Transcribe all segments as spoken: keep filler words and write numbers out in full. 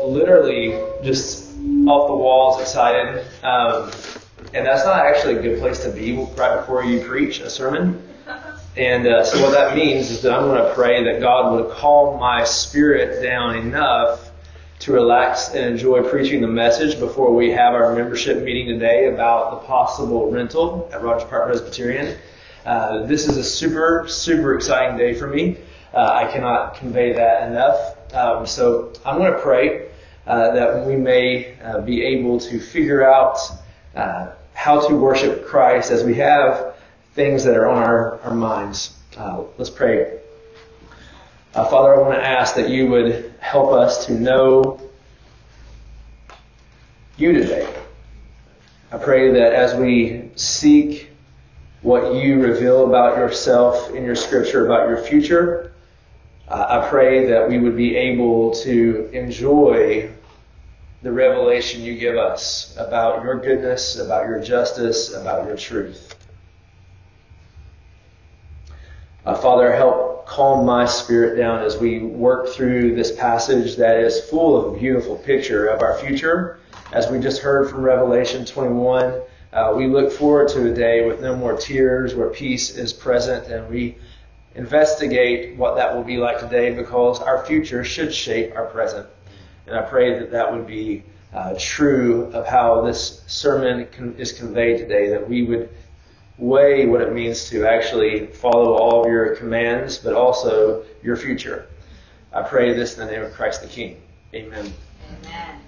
literally just off the walls excited. Um, and that's not actually a good place to be right before you preach a sermon. And uh, so what that means is that I'm going to pray that God would calm my spirit down enough to relax and enjoy preaching the message before we have our membership meeting today about the possible rental at Rogers Park Presbyterian. Uh, this is a super, super exciting day for me. Uh, I cannot convey that enough. Um, so I'm going to pray uh, that we may uh, be able to figure out uh, how to worship Christ as we have things that are on our, our minds. Uh, let's pray. Uh, Father, I want to ask that you would help us to know you today. I pray that as we seek what you reveal about yourself in your scripture, about your future, uh, I pray that we would be able to enjoy the revelation you give us about your goodness, about your justice, about your truth. Uh, Father, help calm my spirit down as we work through this passage that is full of a beautiful picture of our future. As we just heard from Revelation twenty-one, uh, we look forward to a day with no more tears, where peace is present, and we investigate what that will be like today, because our future should shape our present. And I pray that that would be uh, true of how this sermon con- is conveyed today, that we would weigh what it means to actually follow all of your commands, but also your future. I pray this in the name of Christ the King. Amen. Amen.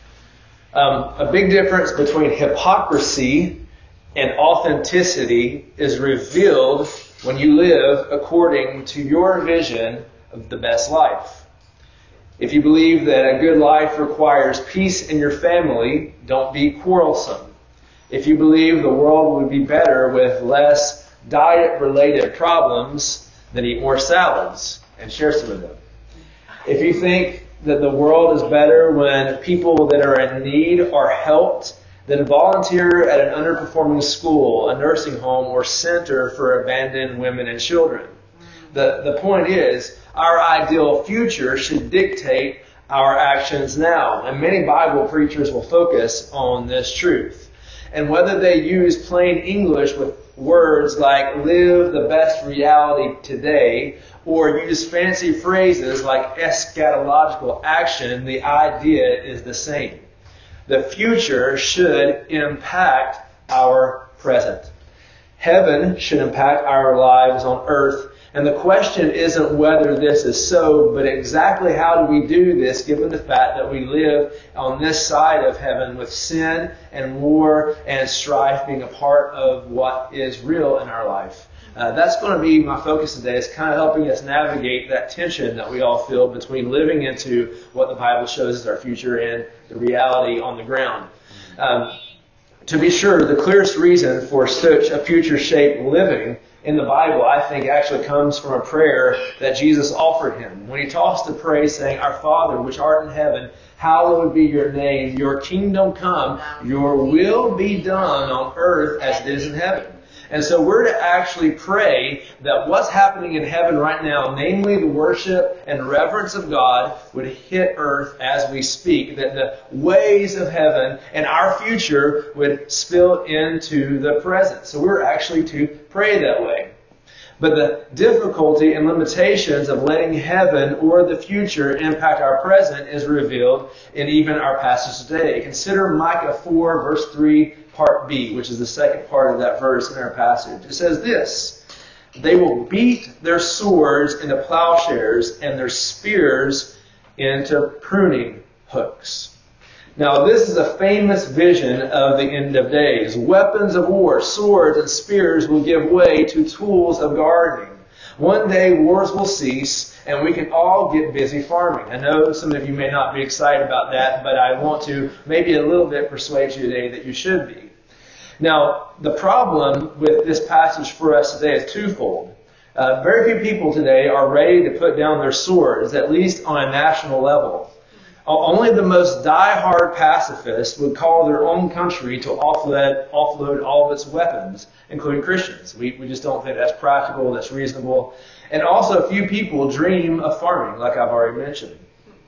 Um, a big difference between hypocrisy and authenticity is revealed when you live according to your vision of the best life. If you believe that a good life requires peace in your family, don't be quarrelsome. If you believe the world would be better with less diet-related problems, then eat more salads and share some of them. If you think that the world is better when people that are in need are helped, then volunteer at an underperforming school, a nursing home, or center for abandoned women and children. The, the point is, our ideal future should dictate our actions now. And many Bible preachers will focus on this truth. And whether they use plain English with words like live the best reality today, or use fancy phrases like eschatological action, the idea is the same. The future should impact our present. Heaven should impact our lives on earth. And the question isn't whether this is so, but exactly how do we do this, given the fact that we live on this side of heaven with sin and war and strife being a part of what is real in our life. Uh, that's going to be my focus today. It's kind of helping us navigate that tension that we all feel between living into what the Bible shows as our future and the reality on the ground. Um, to be sure, the clearest reason for such a future-shaped living in the Bible, I think, actually comes from a prayer that Jesus offered him. When he taught us to pray, saying, Our Father, which art in heaven, hallowed be your name. Your kingdom come. Your will be done on earth as it is in heaven. And so we're to actually pray that what's happening in heaven right now, namely the worship and reverence of God, would hit earth as we speak. That the ways of heaven and our future would spill into the present. So we're actually to pray that way. But the difficulty and limitations of letting heaven or the future impact our present is revealed in even our passage today. Consider Micah four, verse three, part B, which is the second part of that verse in our passage. It says this: They will beat their swords into plowshares and their spears into pruning hooks. Now, this is a famous vision of the end of days. Weapons of war, swords and spears will give way to tools of gardening. One day wars will cease and we can all get busy farming. I know some of you may not be excited about that, but I want to maybe a little bit persuade you today that you should be. Now, the problem with this passage for us today is twofold. Uh, very few people today are ready to put down their swords, at least on a national level. Only the most die-hard pacifists would call their own country to offload, offload all of its weapons, including Christians. We, we just don't think that's practical, that's reasonable. And also, few people dream of farming, like I've already mentioned.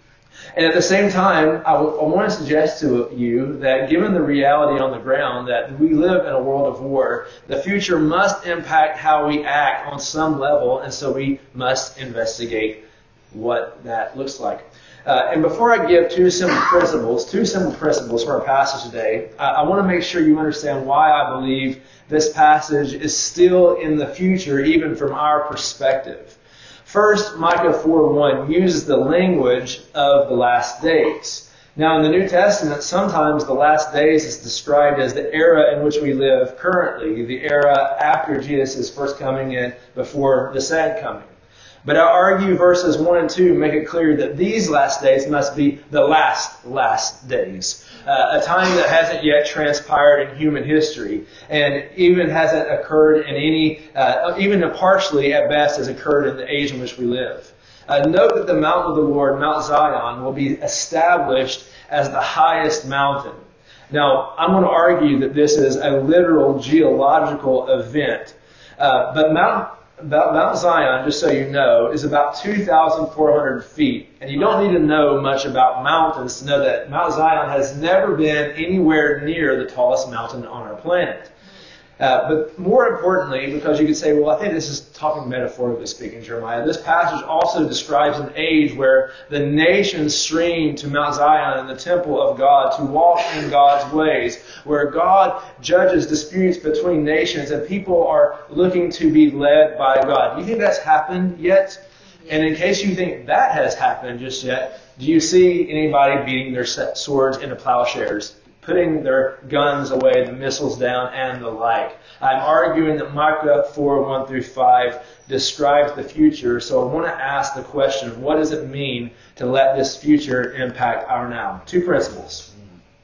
And at the same time, I, w- I want to suggest to you that given the reality on the ground that we live in a world of war, the future must impact how we act on some level, and so we must investigate what that looks like. Uh, and before I give two simple principles, two simple principles for our passage today, I, I want to make sure you understand why I believe this passage is still in the future, even from our perspective. First, Micah four one uses the language of the last days. Now, in the New Testament, sometimes the last days is described as the era in which we live currently, the era after Jesus' first coming and before the second coming. But I argue verses one and two make it clear that these last days must be the last, last days. Uh, a time that hasn't yet transpired in human history and even hasn't occurred in any, uh, even partially at best has occurred in the age in which we live. Uh, note that the mountain of the Lord, Mount Zion, will be established as the highest mountain. Now, I'm going to argue that this is a literal geological event. Uh, but Mount About Mount Zion, just so you know, is about two thousand four hundred feet. And you don't need to know much about mountains to know that Mount Zion has never been anywhere near the tallest mountain on our planet. Uh, but more importantly, because you could say, well, I think this is talking metaphorically speaking, Jeremiah, this passage also describes an age where the nations stream to Mount Zion and the temple of God to walk in God's ways, where God judges disputes between nations and people are looking to be led by God. Do you think that's happened yet? And in case you think that has happened just yet, do you see anybody beating their swords into plowshares, putting their guns away, the missiles down, and the like? I'm arguing that Micah four one through five describes the future, so I want to ask the question, what does it mean to let this future impact our now? Two principles.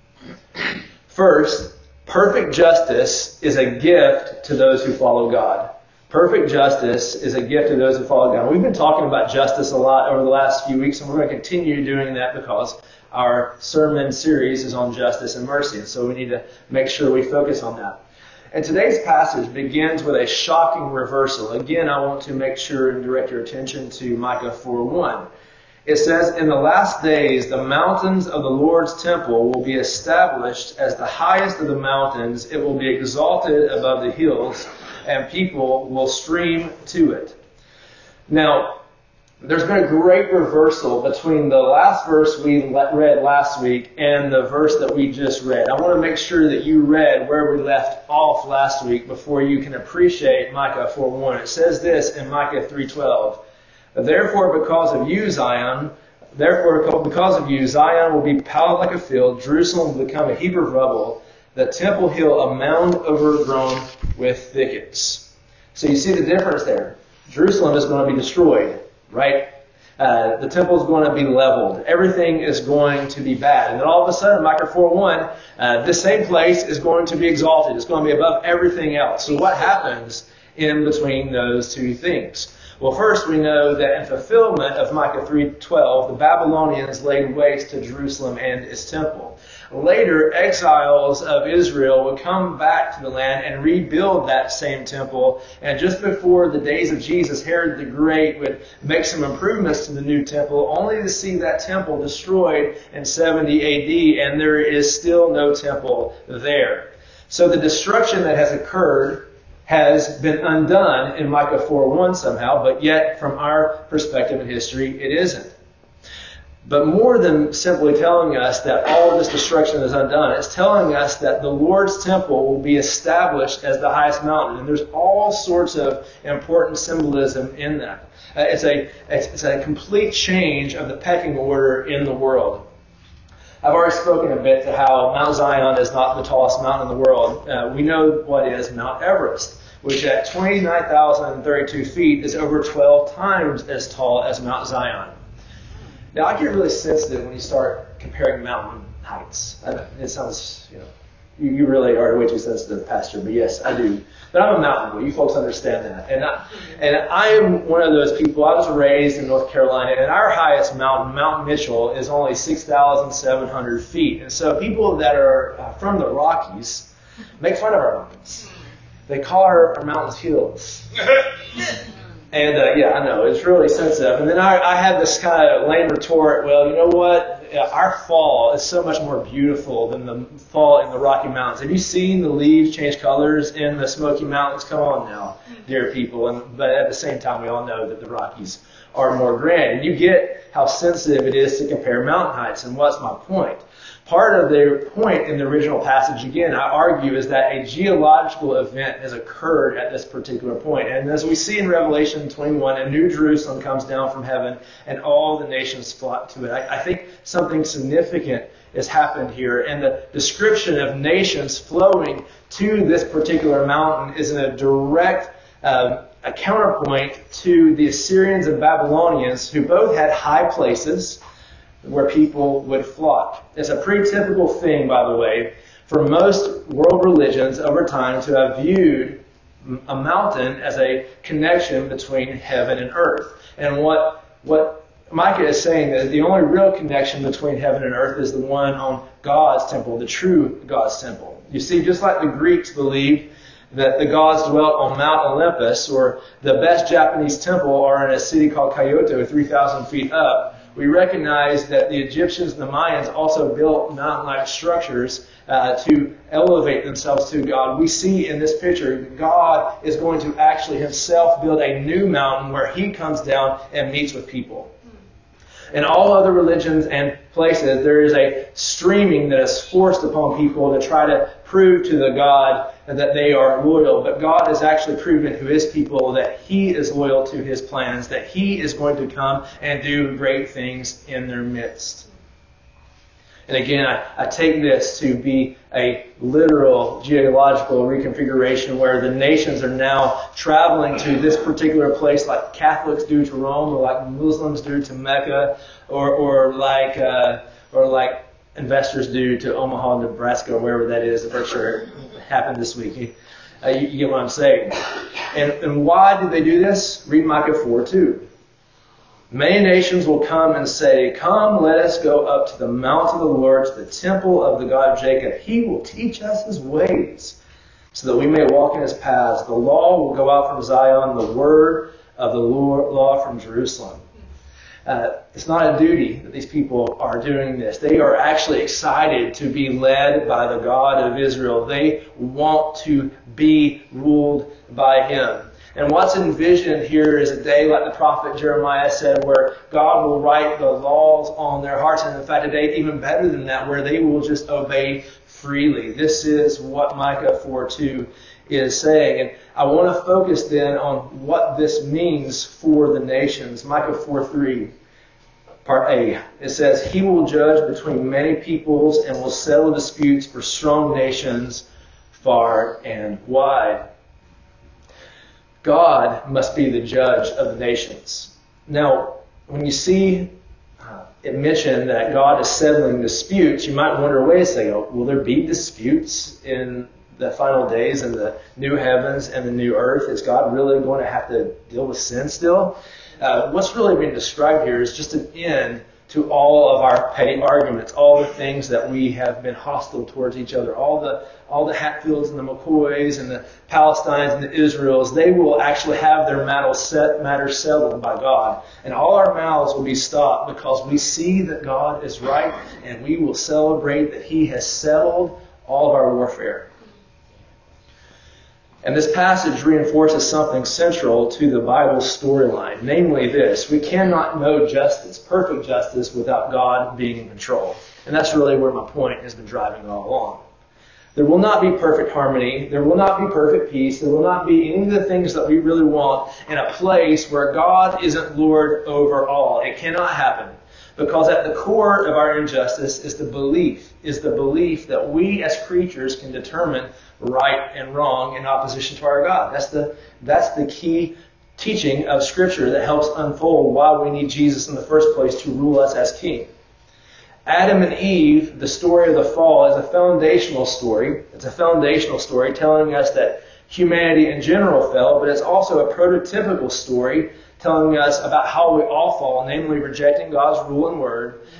First, perfect justice is a gift to those who follow God. Perfect justice is a gift to those who follow God. We've been talking about justice a lot over the last few weeks, and we're going to continue doing that because our sermon series is on justice and mercy, and so we need to make sure we focus on that. And today's passage begins with a shocking reversal. Again, I want to make sure and direct your attention to Micah four one. It says, "In the last days, the mountains of the Lord's temple will be established as the highest of the mountains. It will be exalted above the hills, and people will stream to it." Now, there's been a great reversal between the last verse we read last week and the verse that we just read. I want to make sure that you read where we left off last week before you can appreciate Micah four one. It says this in Micah three twelve. "Therefore, because of you, Zion, therefore because of you, Zion will be plowed like a field. Jerusalem will become a heap of rubble. The Temple Hill a mound overgrown with thickets." So you see the difference there. Jerusalem is going to be destroyed, right? Uh, the temple is going to be leveled. Everything is going to be bad. And then all of a sudden, Micah four one, uh, this same place is going to be exalted. It's going to be above everything else. So what happens in between those two things? Well, first we know that in fulfillment of Micah three twelve, the Babylonians laid waste to Jerusalem and its temple. Later, exiles of Israel would come back to the land and rebuild that same temple. And just before the days of Jesus, Herod the Great would make some improvements to the new temple, only to see that temple destroyed in seventy A D, and there is still no temple there. So the destruction that has occurred has been undone in Micah four one somehow, but yet from our perspective in history, it isn't. But more than simply telling us that all of this destruction is undone, it's telling us that the Lord's temple will be established as the highest mountain. And there's all sorts of important symbolism in that. Uh, it's a it's a complete change of the pecking order in the world. I've already spoken a bit to how Mount Zion is not the tallest mountain in the world. Uh, we know what is Mount Everest, which at twenty-nine thousand thirty-two feet is over twelve times as tall as Mount Zion. Now, I get really sensitive when you start comparing mountain heights. I, it sounds, you know, you, you really are way too sensitive, Pastor, but yes, I do. But I'm a mountain boy. You folks understand that. And I, and I am one of those people. I was raised in North Carolina, and our highest mountain, Mount Mitchell, is only six thousand seven hundred feet. And so people that are uh, from the Rockies make fun of our mountains. They call our, our mountains hills. And, uh, yeah, I know, it's really sensitive. And then I, I had this kind of lame retort, well, you know what? our fall is so much more beautiful than the fall in the Rocky Mountains. Have you seen the leaves change colors in the Smoky Mountains? Come on now, dear people. And, but at the same time, we all know that the Rockies are more grand. And you get how sensitive it is to compare mountain heights. And what's my point? Part of the point in the original passage, again, I argue, is that a geological event has occurred at this particular point. And as we see in Revelation twenty-one, a new Jerusalem comes down from heaven and all the nations flock to it. I, I think something significant has happened here. And the description of nations flowing to this particular mountain is in a direct uh, a counterpoint to the Assyrians and Babylonians, who both had high places where people would flock. It's a pretty typical thing, by the way, for most world religions over time to have viewed a mountain as a connection between heaven and earth. And what what Micah is saying is the only real connection between heaven and earth is the one on God's temple, the true God's temple. You see, just like the Greeks believed that the gods dwelt on Mount Olympus, or the best Japanese temple are in a city called Kyoto, three thousand feet up, we recognize that the Egyptians and the Mayans also built mountain-like structures uh, to elevate themselves to God. We see in this picture that God is going to actually himself build a new mountain where he comes down and meets with people. In all other religions and places, there is a streaming that is forced upon people to try to prove to the God that they are loyal. But God has actually proven to his people that he is loyal to his plans, that he is going to come and do great things in their midst. And again, I, I take this to be a literal geological reconfiguration where the nations are now traveling to this particular place like Catholics do to Rome, or like Muslims do to Mecca, or or like uh, or like investors do to Omaha, Nebraska, or wherever that is. I'm sure it happened this week. Uh, you, you get what I'm saying. And, and why do they do this? Read Micah four two. Many nations will come and say, "Come, let us go up to the mount of the Lord, to the temple of the God of Jacob. He will teach us his ways, so that we may walk in his paths. The law will go out from Zion, the word of the law from Jerusalem." Uh, it's not a duty that these people are doing this. They are actually excited to be led by the God of Israel. They want to be ruled by him. And what's envisioned here is a day, like the prophet Jeremiah said, where God will write the laws on their hearts. And in fact, a day even better than that, where they will just obey freely. This is what Micah four two is saying. And I want to focus then on what this means for the nations. Micah four three, part A. It says, "He will judge between many peoples and will settle disputes for strong nations far and wide." God must be the judge of the nations. Now, when you see uh, it mentioned that God is settling disputes, you might wonder, wait a second, will there be disputes in the final days and the new heavens and the new earth? Is God really going to have to deal with sin still? Uh, what's really being described here is just an end to all of our petty arguments, all the things that we have been hostile towards each other, all the all the Hatfields and the McCoys and the Palestines and the Israels. They will actually have their matters set, matters settled by God. And all our mouths will be stopped because we see that God is right, and we will celebrate that he has settled all of our warfare. And this passage reinforces something central to the Bible's storyline, namely this: we cannot know justice, perfect justice, without God being in control. And that's really where my point has been driving all along. There will not be perfect harmony. There will not be perfect peace. There will not be any of the things that we really want in a place where God isn't Lord over all. It cannot happen. Because at the core of our injustice is the belief, is the belief that we as creatures can determine right and wrong in opposition to our God. That's the that's the key teaching of Scripture that helps unfold why we need Jesus in the first place to rule us as King. Adam and Eve, the story of the fall, is a foundational story. It's a foundational story telling us that humanity in general fell, but it's also a prototypical story telling us about how we all fall, namely rejecting God's rule and word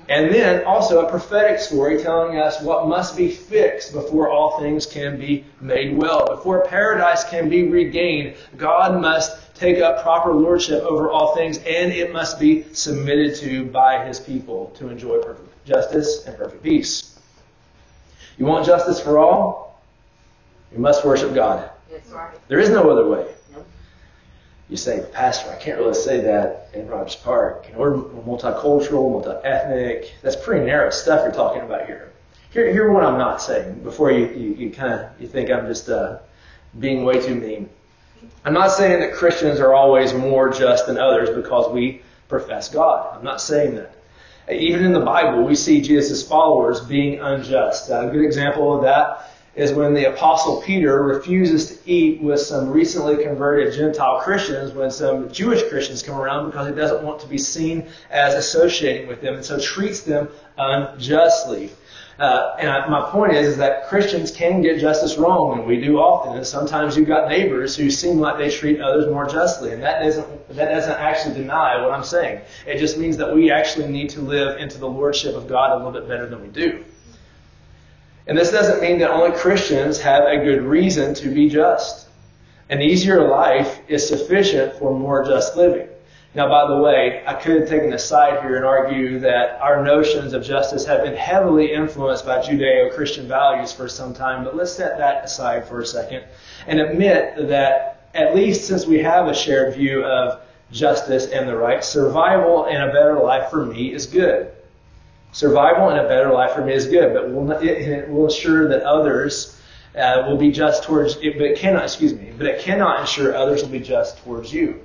And then also a prophetic story telling us what must be fixed before all things can be made well. Before paradise can be regained, God must take up proper lordship over all things, and it must be submitted to by his people to enjoy perfect justice and perfect peace. You want justice for all? You must worship God. That's right. There is no other way. You say, Pastor, I can't really say that in Rogers Park. You know, we're multicultural, multi-ethnic. That's pretty narrow stuff you're talking about here. Here, here's what I'm not saying before you, you, you kind of you think I'm just uh, being way too mean. I'm not saying that Christians are always more just than others because we profess God. I'm not saying that. Even in the Bible, we see Jesus' followers being unjust. A good example of that is when the Apostle Peter refuses to eat with some recently converted Gentile Christians when some Jewish Christians come around because he doesn't want to be seen as associating with them, and so treats them unjustly. Uh, and I, my point is, is that Christians can get justice wrong, and we do often. And sometimes you've got neighbors who seem like they treat others more justly, and that doesn't that doesn't actually deny what I'm saying. It just means that we actually need to live into the lordship of God a little bit better than we do. And this doesn't mean that only Christians have a good reason to be just. An easier life is sufficient for more just living. Now, by the way, I could take an aside here and argue that our notions of justice have been heavily influenced by Judeo-Christian values for some time, but let's set that aside for a second and admit that at least since we have a shared view of justice and the right, survival and a better life for me is good. Survival and a better life for me is good, but we'll, it, it will ensure that others uh, will be just towards it, but it cannot, excuse me, but it cannot ensure others will be just towards you.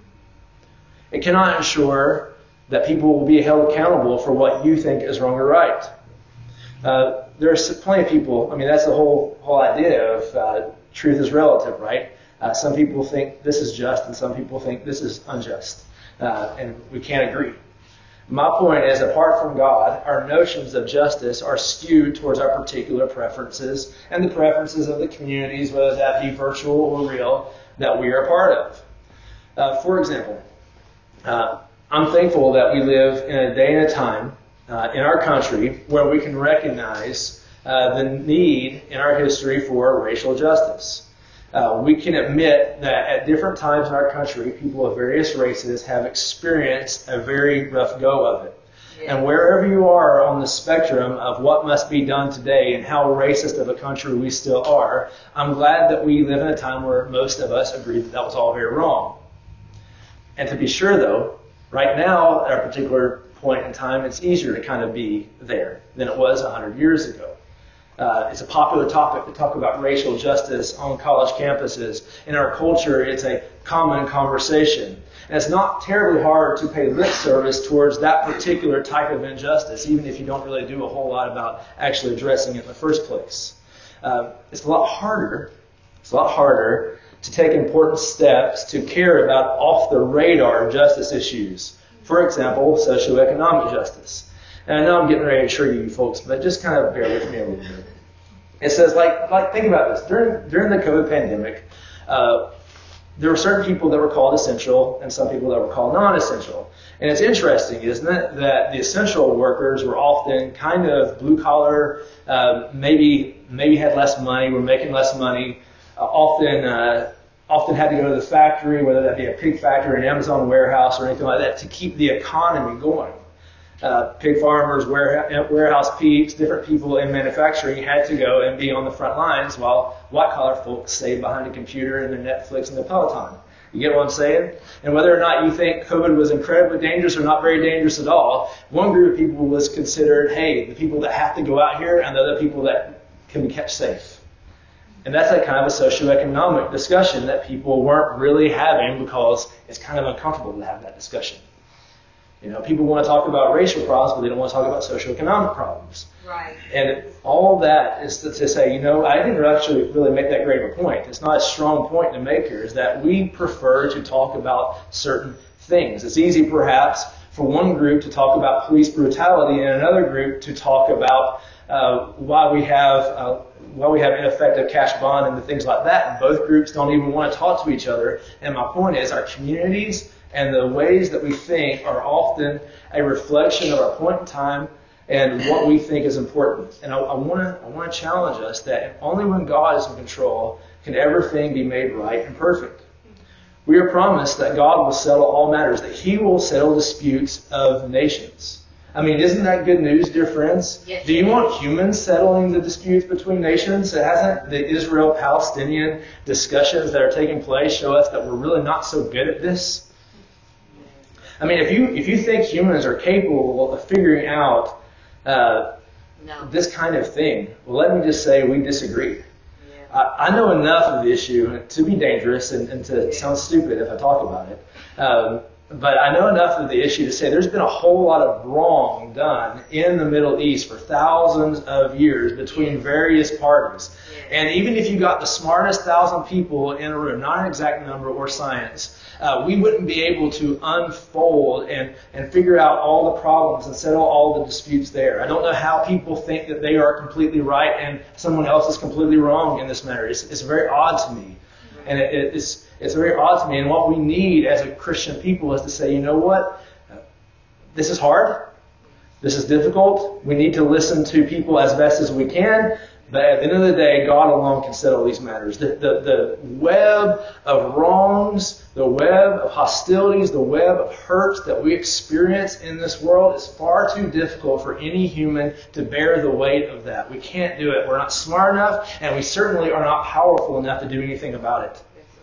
It cannot ensure that people will be held accountable for what you think is wrong or right. Uh, there's plenty of people, I mean, that's the whole whole idea of uh, truth is relative, right? Uh, some people think this is just and some people think this is unjust. Uh, and we can't agree. My point is, apart from God, our notions of justice are skewed towards our particular preferences and the preferences of the communities, whether that be virtual or real, that we are a part of. Uh, for example, uh, I'm thankful that we live in a day and a time uh, in our country where we can recognize uh, the need in our history for racial justice. Uh, we can admit that at different times in our country, people of various races have experienced a very rough go of it. Yeah. And wherever you are on the spectrum of what must be done today and how racist of a country we still are, I'm glad that we live in a time where most of us agree that that was all very wrong. And to be sure, though, right now, at our particular point in time, it's easier to kind of be there than it was one hundred years ago. Uh, it's a popular topic to talk about racial justice on college campuses. In our culture, it's a common conversation. And it's not terribly hard to pay lip service towards that particular type of injustice, even if you don't really do a whole lot about actually addressing it in the first place. Uh, it's a lot harder, it's a lot harder to take important steps to care about off-the-radar justice issues. For example, socioeconomic justice. And I know I'm getting ready to trigger you folks, but just kind of bear with me a little bit. It says, like, like think about this. During during the COVID pandemic, uh, there were certain people that were called essential and some people that were called non-essential. And it's interesting, isn't it, that the essential workers were often kind of blue-collar, uh, maybe maybe had less money, were making less money, uh, often uh, often had to go to the factory, whether that be a pig factory, an Amazon warehouse, or anything like that, to keep the economy going. Uh, pig farmers, warehouse, warehouse peeps, different people in manufacturing had to go and be on the front lines while white-collar folks stayed behind a computer and their Netflix and their Peloton. You get what I'm saying? And whether or not you think COVID was incredibly dangerous or not very dangerous at all, one group of people was considered, hey, the people that have to go out here and the other people that can be kept safe. And that's a kind of a socioeconomic discussion that people weren't really having because it's kind of uncomfortable to have that discussion. You know, people want to talk about racial problems, but they don't want to talk about socioeconomic problems. Right. And all that is to, to say, you know, I didn't actually really make that great of a point. It's not a strong point to make here, is that we prefer to talk about certain things. It's easy, perhaps, for one group to talk about police brutality and another group to talk about uh, why we have uh, why we have ineffective cash bond and the things like that. And both groups don't even want to talk to each other. And my point is, our communities And the ways that we think are often a reflection of our point in time and what we think is important. And I, I want to I want to challenge us that only when God is in control can everything be made right and perfect. We are promised that God will settle all matters, that He will settle disputes of nations. I mean, isn't that good news, dear friends? Yes. Do you want humans settling the disputes between nations? Hasn't the Israel-Palestinian discussions that are taking place show us that we're really not so good at this? I mean, if you if you think humans are capable of figuring out uh, no. this kind of thing, well, let me just say we disagree. Yeah. I, I know enough of the issue to be dangerous and, and to sound stupid if I talk about it. Um, But I know enough of the issue to say there's been a whole lot of wrong done in the Middle East for thousands of years between various parties. And even if you got the smartest thousand people in a room, not an exact number or science, uh, we wouldn't be able to unfold and, and figure out all the problems and settle all the disputes there. I don't know how people think that they are completely right and someone else is completely wrong in this matter. It's, it's very odd to me. And it, it, it's It's very odd to me, and what we need as a Christian people is to say, you know what? This is hard. This is difficult. We need to listen to people as best as we can, but at the end of the day, God alone can settle these matters. The, the, the web of wrongs, the web of hostilities, the web of hurts that we experience in this world is far too difficult for any human to bear the weight of that. We can't do it. We're not smart enough, and we certainly are not powerful enough to do anything about it.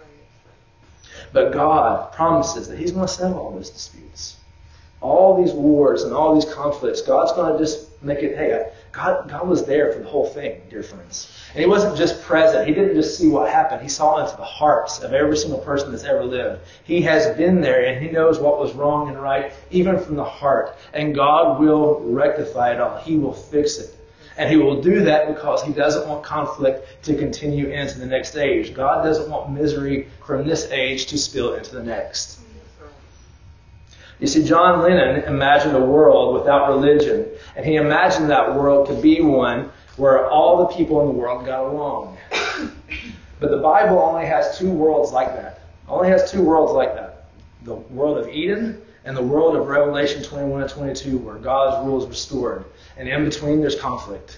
But God promises that He's going to settle all those disputes. All these wars and all these conflicts, God's going to just make it, hey, God, God was there for the whole thing, dear friends. And He wasn't just present. He didn't just see what happened. He saw into the hearts of every single person that's ever lived. He has been there, and He knows what was wrong and right, even from the heart. And God will rectify it all. He will fix it. And He will do that because He doesn't want conflict to continue into the next age. God doesn't want misery from this age to spill into the next. You see, John Lennon imagined a world without religion. And he imagined that world to be one where all the people in the world got along. But the Bible only has two worlds like that. Only has two worlds like that. The world of Eden and the world of Revelation twenty-one and twenty-two, where God's rule is restored. And in between, there's conflict.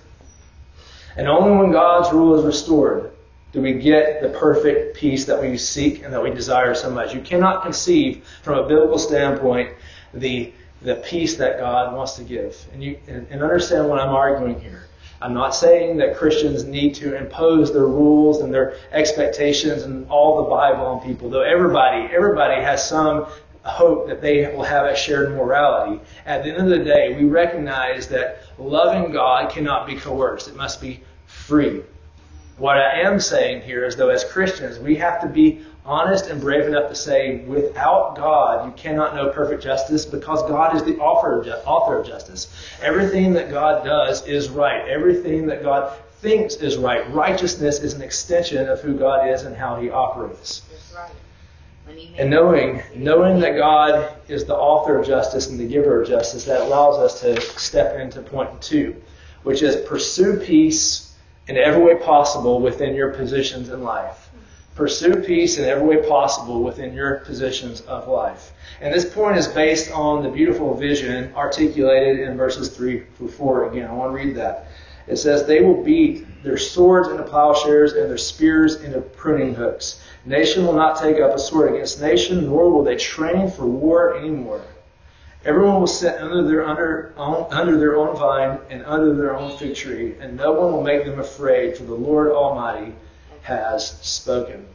And only when God's rule is restored do we get the perfect peace that we seek and that we desire so much. You cannot conceive, from a biblical standpoint, the the peace that God wants to give. And you and, and understand what I'm arguing here. I'm not saying that Christians need to impose their rules and their expectations and all the Bible on people, though everybody, everybody has some hope that they will have a shared morality. At the end of the day, we recognize that loving God cannot be coerced. It must be free. What I am saying here is, though, as Christians, we have to be honest and brave enough to say, without God, you cannot know perfect justice, because God is the author of, ju- author of justice. Everything that God does is right. Everything that God thinks is right. Righteousness is an extension of who God is and how He operates. That's right. And knowing knowing that God is the author of justice and the giver of justice, that allows us to step into point two, which is pursue peace in every way possible within your positions in life. Pursue peace in every way possible within your positions of life. And this point is based on the beautiful vision articulated in verses three through four. Again, I want to read that. It says, "They will beat their swords into plowshares and their spears into pruning hooks. Nation will not take up a sword against nation, nor will they train for war anymore. Everyone will sit under their under, own, under their own vine and under their own fig tree, and no one will make them afraid, for the Lord Almighty has spoken."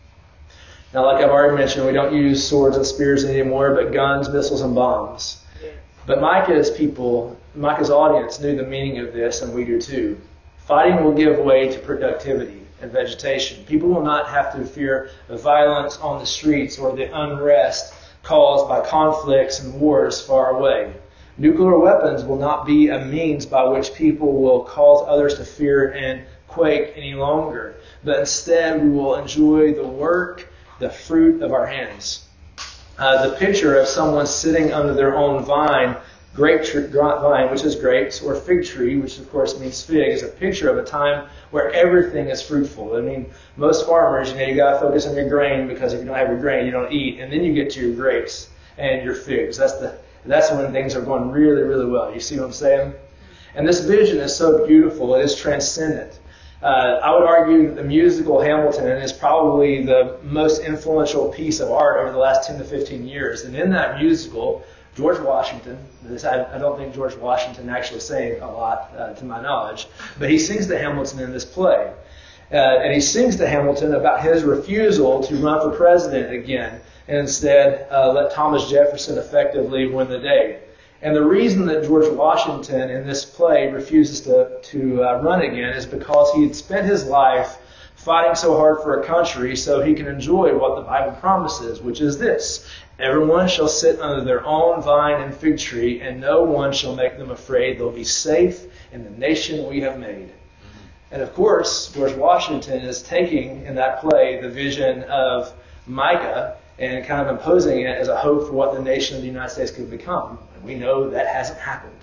Now, like I've already mentioned, we don't use swords and spears anymore, but guns, missiles, and bombs. But Micah's people, Micah's audience knew the meaning of this, and we do too. Fighting will give way to productivity and vegetation. People will not have to fear the violence on the streets or the unrest caused by conflicts and wars far away. Nuclear weapons will not be a means by which people will cause others to fear and quake any longer, but instead we will enjoy the work, the fruit of our hands. Uh, the picture of someone sitting under their own vine, grape tree, vine, which is grapes, or fig tree, which of course means fig, is a picture of a time where everything is fruitful. I mean, most farmers, you know, you got to focus on your grain, because if you don't have your grain, you don't eat, and then you get to your grapes. and your figs. That's the that's when things are going really, really well. You see what I'm saying? And this vision is so beautiful. It is transcendent. Uh, I would argue that the musical Hamilton is probably the most influential piece of art over the last ten to fifteen years. And in that musical, George Washington, this, I, I don't think George Washington actually sang a lot uh, to my knowledge, but he sings to Hamilton in this play. Uh, and he sings to Hamilton about his refusal to run for president again, and instead uh, let Thomas Jefferson effectively win the day. And the reason that George Washington in this play refuses to, to uh, run again is because he had spent his life fighting so hard for a country so he can enjoy what the Bible promises, which is this: everyone shall sit under their own vine and fig tree, and no one shall make them afraid. They'll be safe in the nation we have made. And of course, George Washington is taking in that play the vision of Micah and kind of imposing it as a hope for what the nation of the United States could become. And we know that hasn't happened,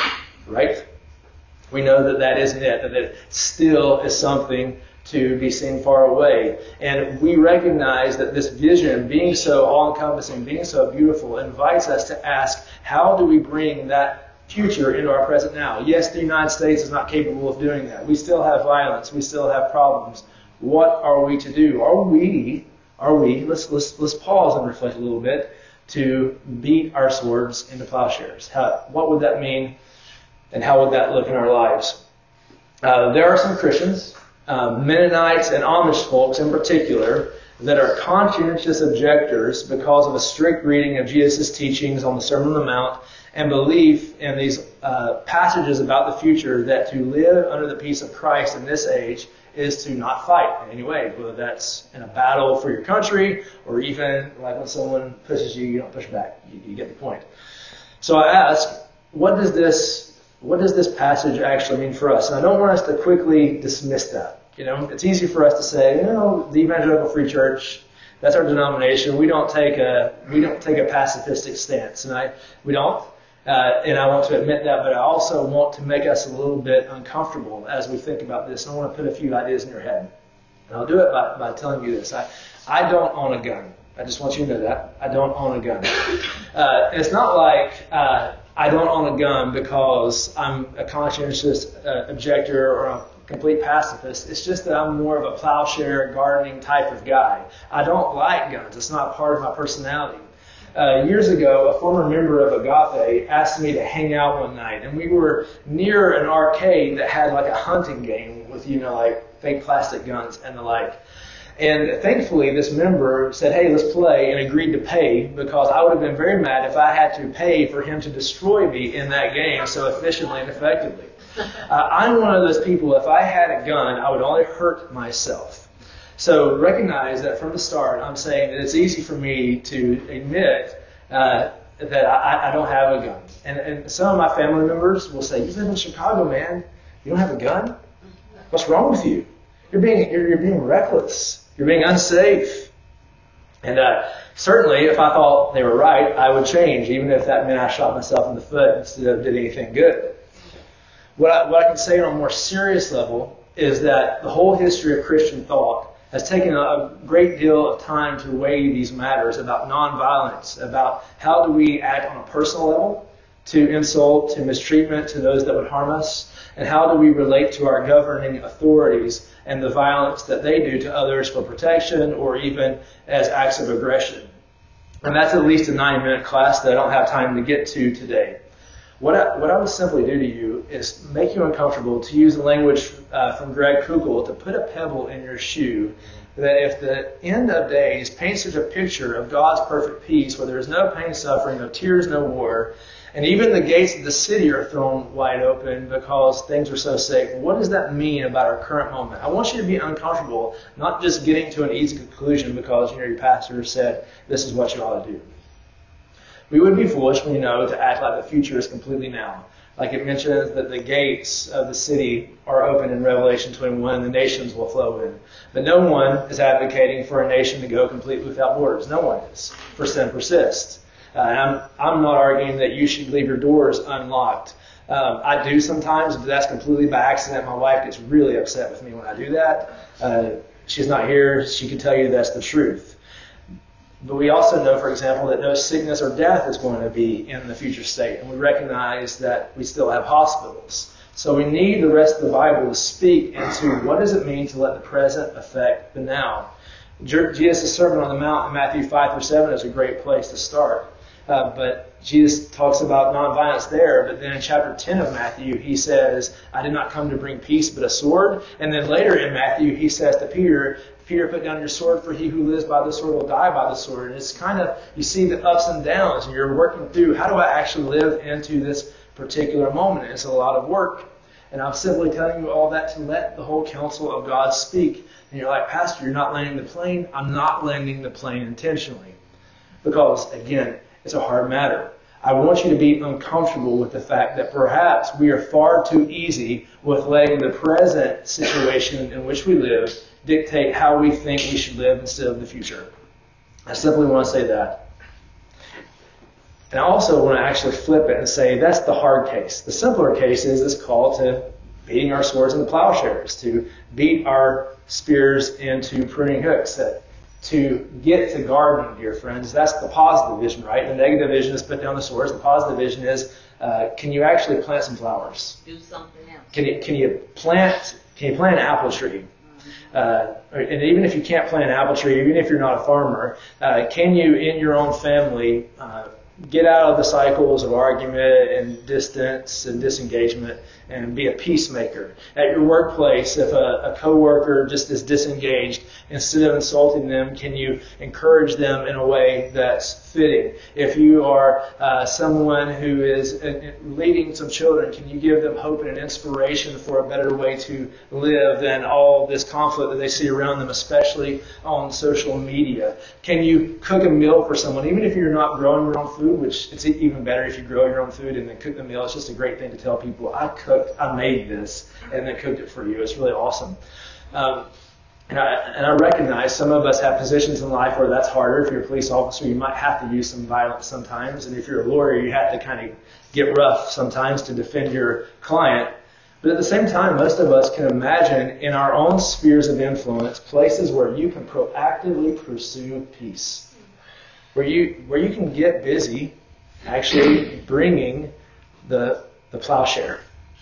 right? We know that that isn't it, that it still is something to be seen far away. And we recognize that this vision, being so all-encompassing, being so beautiful, invites us to ask, how do we bring that future into our present now? Yes, the United States is not capable of doing that. We still have violence. We still have problems. What are we to do? Are we, are we, let's, let's, let's pause and reflect a little bit, to beat our swords into plowshares? How, what would that mean, and how would that look in our lives? Uh, there are some Christians, uh, Mennonites and Amish folks in particular, that are conscientious objectors because of a strict reading of Jesus' teachings on the Sermon on the Mount and belief in these uh, passages about the future, that to live under the peace of Christ in this age is to not fight in any way, whether that's in a battle for your country or even like when someone pushes you, you don't push back. You, you get the point. So I ask, what does this what does this passage actually mean for us? And I don't want us to quickly dismiss that. You know, it's easy for us to say, you know, the Evangelical Free Church, that's our denomination. We don't take a we don't take a pacifistic stance, and I we don't. Uh, and I want to admit that, but I also want to make us a little bit uncomfortable as we think about this. And I want to put a few ideas in your head. And I'll do it by, by telling you this. I, I don't own a gun. I just want you to know that. I don't own a gun. Uh, and it's not like uh, I don't own a gun because I'm a conscientious uh, objector or a complete pacifist. It's just that I'm more of a plowshare, gardening type of guy. I don't like guns. It's not part of my personality. Uh, years ago, a former member of Agape asked me to hang out one night, and we were near an arcade that had like a hunting game with, you know, like fake plastic guns and the like. And thankfully, this member said, hey, let's play, and agreed to pay, because I would have been very mad if I had to pay for him to destroy me in that game so efficiently and effectively. Uh, I'm one of those people, if I had a gun, I would only hurt myself. So recognize that from the start, I'm saying that it's easy for me to admit uh, that I, I don't have a gun. And, and some of my family members will say, you live in Chicago, man. You don't have a gun? What's wrong with you? You're being you're, you're being reckless. You're being unsafe. And uh, certainly, if I thought they were right, I would change, even if that meant I shot myself in the foot instead of did anything good. What I, what I can say on a more serious level is that the whole history of Christian thought has taken a great deal of time to weigh these matters about nonviolence, about how do we act on a personal level to insult, to mistreatment, to those that would harm us, and how do we relate to our governing authorities and the violence that they do to others for protection or even as acts of aggression. And that's at least a nine-minute class that I don't have time to get to today. What I, what I would simply do to you is make you uncomfortable, to use the language uh, from Greg Kugel, to put a pebble in your shoe, that if the end of days paints such a picture of God's perfect peace, where there is no pain, suffering, no tears, no war, and even the gates of the city are thrown wide open because things are so safe, what does that mean about our current moment? I want you to be uncomfortable, not just getting to an easy conclusion because, you know, your pastor said this is what you ought to do. We would be foolish, we know, to act like the future is completely now. Like it mentions that the gates of the city are open in Revelation twenty-one and the nations will flow in. But no one is advocating for a nation to go completely without borders. No one is. For sin persists. Uh, and I'm, I'm not arguing that you should leave your doors unlocked. Um, I do sometimes, but that's completely by accident. My wife gets really upset with me when I do that. Uh, she's not here. She can tell you that's the truth. But we also know, for example, that no sickness or death is going to be in the future state. And we recognize that we still have hospitals. So we need the rest of the Bible to speak into what does it mean to let the present affect the now. Jesus' Sermon on the Mount in Matthew five through seven is a great place to start. Uh, but Jesus talks about nonviolence there. But then in chapter ten of Matthew, he says, I did not come to bring peace but a sword. And then later in Matthew, he says to Peter, Peter, put down your sword, for he who lives by the sword will die by the sword. And it's kind of, you see the ups and downs, and you're working through, how do I actually live into this particular moment? It's a lot of work. And I'm simply telling you all that to let the whole counsel of God speak. And you're like, Pastor, you're not landing the plane. I'm not landing the plane intentionally. Because, again, it's a hard matter. I want you to be uncomfortable with the fact that perhaps we are far too easy with letting the present situation in which we live dictate how we think we should live instead of the future. I simply want to say that. And I also want to actually flip it and say that's the hard case. The simpler case is this call to beating our swords into plowshares, to beat our spears into pruning hooks, that to get to garden, dear friends. That's the positive vision, right? The negative vision is put down the swords. The positive vision is, uh, can you actually plant some flowers? Do something else. Can you can you plant can you plant an apple tree? Uh, and even if you can't plant an apple tree, even if you're not a farmer, uh, can you, in your own family, uh, get out of the cycles of argument and distance and disengagement and be a peacemaker? At your workplace, if a, a coworker just is disengaged, instead of insulting them, can you encourage them in a way that's fitting? If you are uh, someone who is uh, leading some children, can you give them hope and an inspiration for a better way to live than all this conflict that they see around them, especially on social media? Can you cook a meal for someone, even if you're not growing your own food, which it's even better if you grow your own food and then cook the meal. It's just a great thing to tell people, I cooked, I made this, and then cooked it for you. It's really awesome. Um, and, I, and I recognize some of us have positions in life where that's harder. If you're a police officer, you might have to use some violence sometimes. And if you're a lawyer, you have to kind of get rough sometimes to defend your client. But at the same time, most of us can imagine in our own spheres of influence places where you can proactively pursue peace. Where you where you can get busy actually bringing the the plowshare.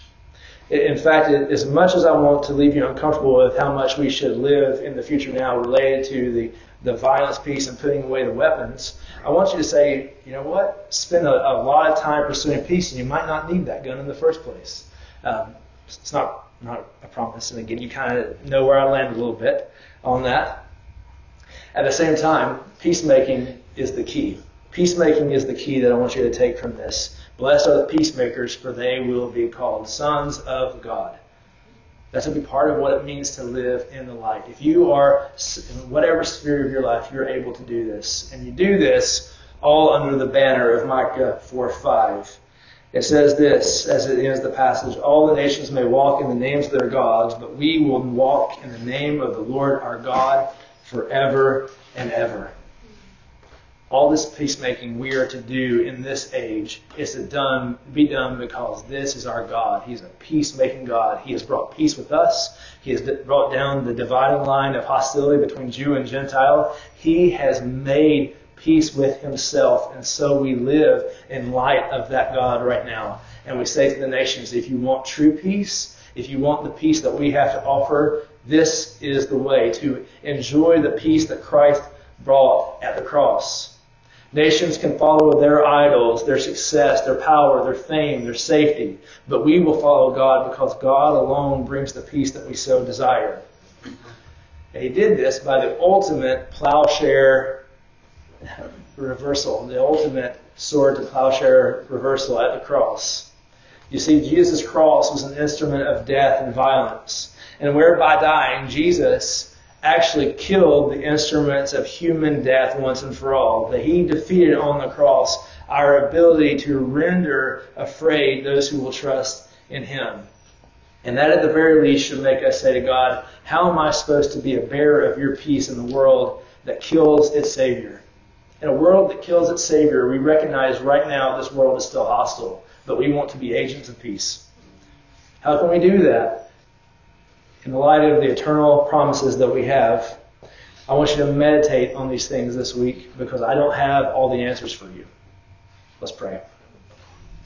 In fact, as much as I want to leave you uncomfortable with how much we should live in the future now related to the, the violence piece and putting away the weapons, I want you to say, you know what? Spend a, a lot of time pursuing peace, and you might not need that gun in the first place. Um, it's not, not a promise. And again, you kind of know where I land a little bit on that. At the same time, peacemaking is the key. Peacemaking is the key that I want you to take from this. Blessed are the peacemakers, for they will be called sons of God. That's a big part of what it means to live in the light. If you are, in whatever sphere of your life, you're able to do this. And you do this all under the banner of Micah four five. It says this, as it ends the passage, all the nations may walk in the names of their gods, but we will walk in the name of the Lord our God forever and ever. All this peacemaking we are to do in this age is to done, be done because this is our God. He's a peacemaking God. He has brought peace with us. He has brought down the dividing line of hostility between Jew and Gentile. He has made peace with himself. And so we live in light of that God right now. And we say to the nations, if you want true peace, if you want the peace that we have to offer, this is the way to enjoy the peace that Christ brought at the cross. Nations can follow their idols, their success, their power, their fame, their safety. But we will follow God because God alone brings the peace that we so desire. And he did this by the ultimate plowshare reversal, the ultimate sword to plowshare reversal at the cross. You see, Jesus' cross was an instrument of death and violence. And whereby dying, Jesus actually killed the instruments of human death once and for all. That he defeated on the cross our ability to render afraid those who will trust in him. And that at the very least should make us say to God, how am I supposed to be a bearer of your peace in the world that kills its Savior? In a world that kills its Savior, we recognize right now this world is still hostile, but we want to be agents of peace. How can we do that? In the light of the eternal promises that we have, I want you to meditate on these things this week because I don't have all the answers for you. Let's pray.